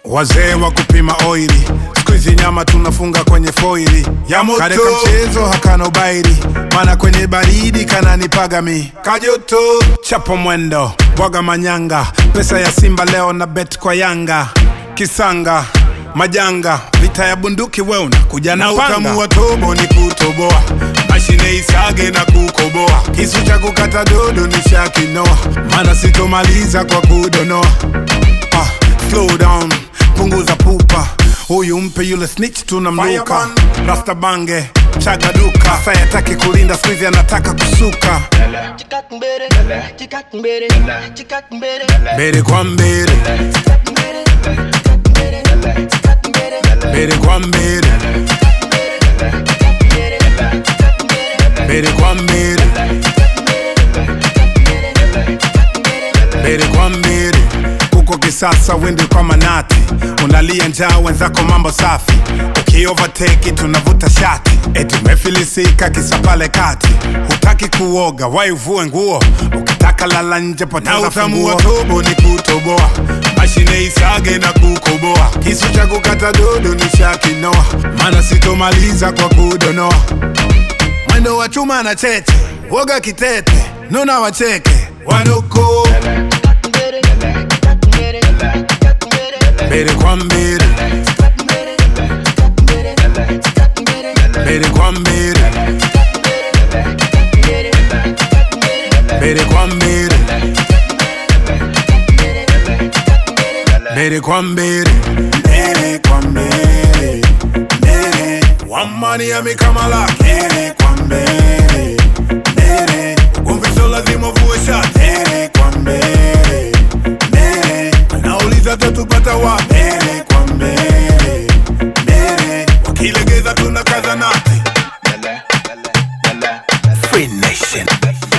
Wazee wa kupima oili, squeeze nyama tunafunga kwenye foili ya moto. Kareka mchezo hakana ubairi, mana kwenye baridi kananipaga mi kajoto. Chapo mwendo, bwaga manyanga, pesa ya Simba leo na bet kwa Yanga. Kisanga, majanga, vita ya bunduki we unakuja na panga. Utamu wa tobo ni kutoboa, mashine isage na kukoboa. Kisu cha kukata dodo ni shakinoa, mana sitomaliza kwa kudonoa. Slow down, punguza pupa, huyu mpe yule snitch tunamluka. Rasta bange, chaga duka, saya taki kulinda squeeze anataka kusuka. Bere kwa mbere, bere kwa mbere, bere kwa mbere, bere kwa mbere. Kuko kisasa wende kwa manati, unalia njaa wenzako mambo safi. Ukiovertake tunavuta shati, eti umefilisika kisa pale kati. Hutaki kuoga, wai uvue nguo, ukitaka lala nje poteza funguo. Na utamu wa tobo ni kutoboa, mashine isage na kukoboa. Kisu cha kukata dodo ni shakinoa, mana sitomaliza kwa kudonoa. Mwendo wa chuma na cheche, woga kitete, nuna wacheke, wanuko. Bere kwa mbere, bere kwa mbere, bere kwa mbere, bere kwa mbere, bere kwa mbere, bere. One money ya mikamala, bere kwa mbere, bere. Ugomvi lazima vue shati, bere kwa mbere, bere. Anauliza tatupata wa bere kwa mbere, bere. Wakilegeza tunakaza nati. Free Nation.